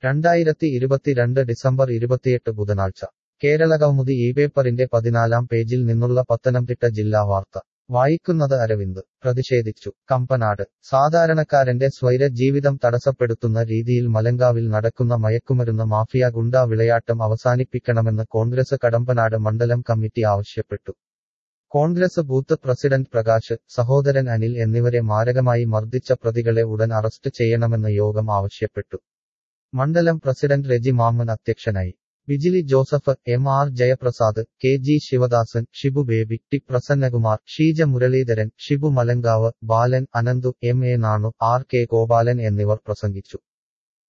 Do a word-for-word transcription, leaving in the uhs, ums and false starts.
രണ്ടായിരത്തി ഇരുപത്തിരണ്ട് ഡിസംബർ ഇരുപത്തിയെട്ട് ബുധനാഴ്ച കേരളകൗമുദി ഈ പേപ്പറിന്റെ പതിനാലാം പേജിൽ നിന്നുള്ള പത്തനംതിട്ട ജില്ലാ വാർത്ത വായിക്കുന്നത് അരവിന്ദ് പ്രതിഷേധിച്ചു കമ്പനാട് സാധാരണക്കാരന്റെ സ്വൈര ജീവിതം തടസ്സപ്പെടുത്തുന്ന രീതിയിൽ മലങ്കാവിൽ നടക്കുന്ന മയക്കുമരുന്ന് മാഫിയ ഗുണ്ടാ വിളയാട്ടം അവസാനിപ്പിക്കണമെന്ന് കോൺഗ്രസ് കടമ്പനാട് മണ്ഡലം കമ്മിറ്റി ആവശ്യപ്പെട്ടു. കോൺഗ്രസ് ബൂത്ത് പ്രസിഡന്റ് പ്രകാശ്, സഹോദരൻ അനിൽ എന്നിവരെ മാരകമായി മർദ്ദിച്ച പ്രതികളെ ഉടൻ അറസ്റ്റ് ചെയ്യണമെന്ന് യോഗം ആവശ്യപ്പെട്ടു. മണ്ഡലം പ്രസിഡന്റ് റെജി മാമ്മൻ അധ്യക്ഷനായി. Vijili Joseph, M R Jayaprasad, K G Sivadasan, Shibu Baby, T Prasannakumar, Sheeja Muraleedharan, Shibu Malankavu, Balan, Ananthu, M A Nanu, R K Gopalan എന്നിവർ പ്രസംഗിച്ചു.